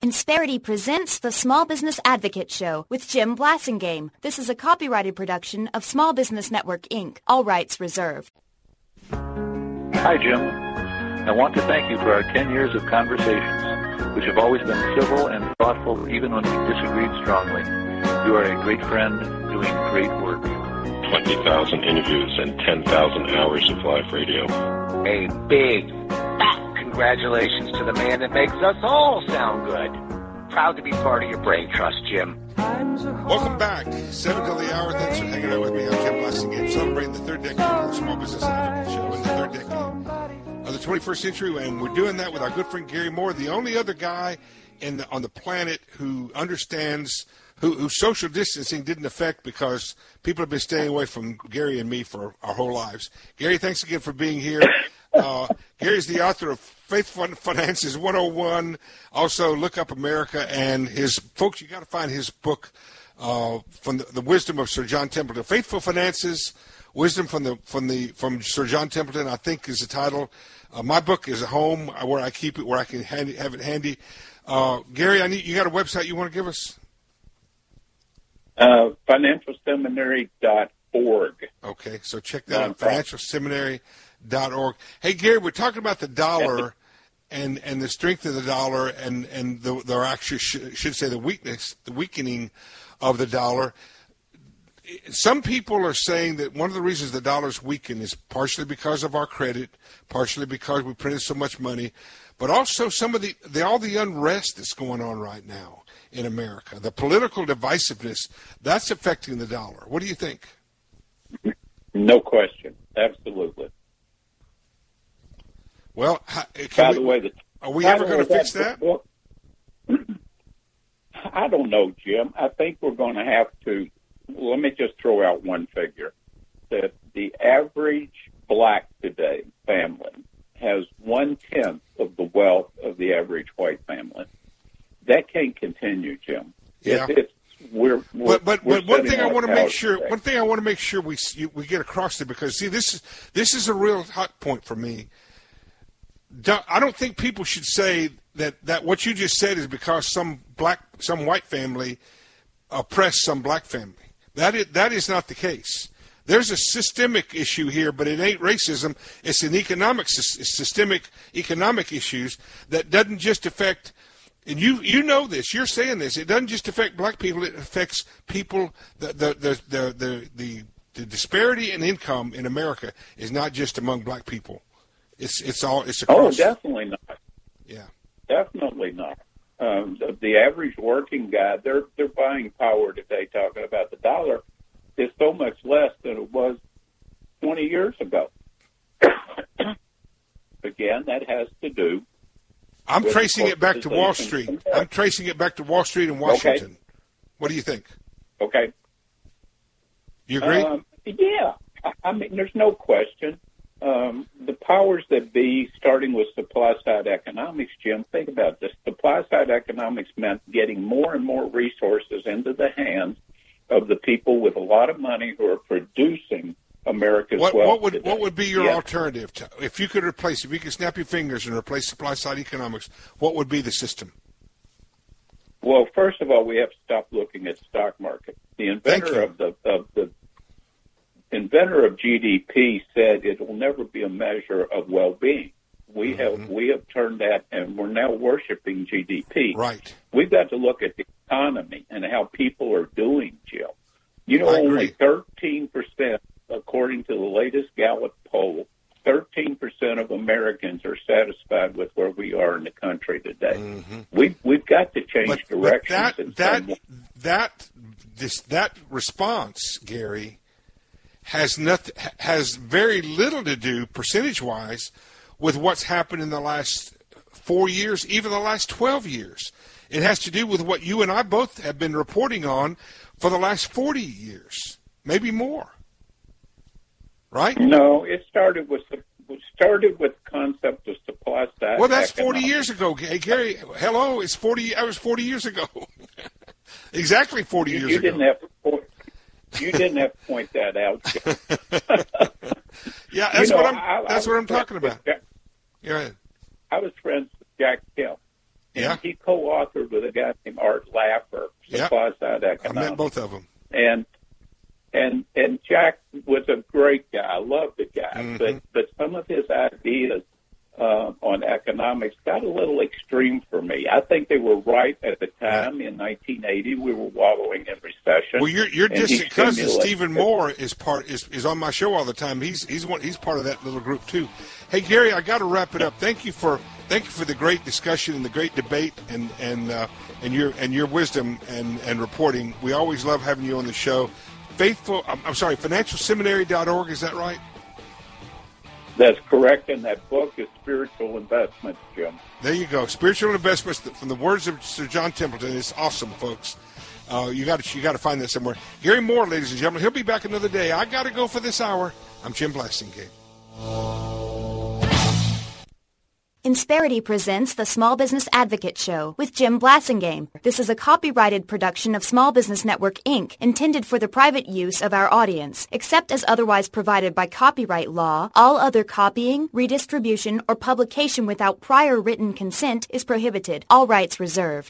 Insperity presents the Small Business Advocate Show with Jim Blasingame. This is a copyrighted production of Small Business Network, Inc. All rights reserved. Hi, Jim. I want to thank you for our 10 years of conversations, which have always been civil and thoughtful even when we disagreed strongly. You are a great friend doing great work. 20,000 interviews and 10,000 hours of live radio. A big, fat congratulations to the man that makes us all sound good. Proud to be part of your brain trust, Jim. Welcome back. 7 till the hour. Thanks for hanging out with me. I'm Jim Blasingame, celebrating the third decade of the Small Business Advocate Show and the third decade of the 21st century. And we're doing that with our good friend Gary Moore, the only other guy on the planet who understands who social distancing didn't affect because people have been staying away from Gary and me for our whole lives. Gary, thanks again for being here. Gary's the author of Faith Finances 101, also Look Up America, and folks, you got to find his book from the wisdom of Sir John Templeton. Faithful Finances, Wisdom from Sir John Templeton, I think is the title. My book is at home where I keep it, where I can have it handy. Gary, you got a website you want to give us? FinancialSeminary.org. Okay, so check that out, FinancialSeminary.org. Hey, Gary, we're talking about the dollar and the strength of the dollar and the actually should say the weakening of the dollar. Some people are saying that one of the reasons the dollar's weakened is partially because of our credit, partially because we printed so much money, but also some of all the unrest that's going on right now in America, the political divisiveness, that's affecting the dollar. What do you think? No question. Absolutely. Well, are we ever going to fix that? Well, I don't know, Jim. I think we're going to have to, let me just throw out one figure, that the average black today family has 1/10 of the wealth of the average white family. That can't continue, Jim. Yeah. But one thing I want to make sure we get across there, because see, this is a real hot point for me. I don't think people should say that what you just said is because some white family oppressed some black family. That is not the case. There's a systemic issue here, but it ain't racism. It's an systemic economic issues that doesn't just affect. And you know this. You're saying this. It doesn't just affect black people. It affects people. The disparity in income in America is not just among black people. It's across. Oh, definitely not. Yeah, definitely not. The average working guy, their buying power today, talking about the dollar, is so much less than it was 20 years ago. Again, that has to do. I'm tracing it back to Wall Street. I'm tracing it back to Wall Street and Washington. Okay. What do you think? Okay. You agree? Yeah. I mean, there's no question. The powers that be, starting with supply-side economics, Jim, think about this. Supply-side economics meant getting more and more resources into the hands of the people with a lot of money who are producing America's wealth. What would be your alternative? If you could snap your fingers and replace supply-side economics, what would be the system? Well, first of all, we have to stop looking at stock market. The inventor of the inventor of GDP said it will never be a measure of well-being. We have turned that, and we're now worshiping GDP. Right. We've got to look at the economy and how people are doing, Jim. You know, only 13%, according to the latest Gallup poll, 13% of Americans are satisfied with where we are in the country today. Mm-hmm. We've got to change directions. That response, Gary, has very little to do, percentage-wise, with what's happened in the last 4 years, even the last 12 years. It has to do with what you and I both have been reporting on for the last 40 years, maybe more. Right? No, it started with the concept of supply side. Well, that's 40 years ago. Hey, Gary, hello, it's 40. I was 40 years ago. Exactly 40 years ago. You didn't have to point that out. Yeah, that's what I'm talking about. I was friends with Jack Hill. And he co-authored with a guy named Art Laffer, Supply Side Economics. I met both of them. And Jack was a great guy. I love the guy, but some of his ideas on economics got a little extreme for me. I think they were right at the time. In 1980, we were wallowing in recession. Well, your distant cousin Stephen Moore is on my show all the time. He's part of that little group too. Hey Gary, I got to wrap it up. Thank you for the great discussion and the great debate and your wisdom and reporting. We always love having you on the show. financialseminary.org, is that right? That's correct, and that book is Spiritual Investments, Jim. There you go, Spiritual Investments from the words of Sir John Templeton. It's awesome, folks. You got to find that somewhere. Gary Moore, ladies and gentlemen, he'll be back another day. I got to go for this hour. I'm Jim Blasingame. Insperity presents the Small Business Advocate Show with Jim Blasingame. This is a copyrighted production of Small Business Network, Inc., intended for the private use of our audience. Except as otherwise provided by copyright law, all other copying, redistribution, or publication without prior written consent is prohibited. All rights reserved.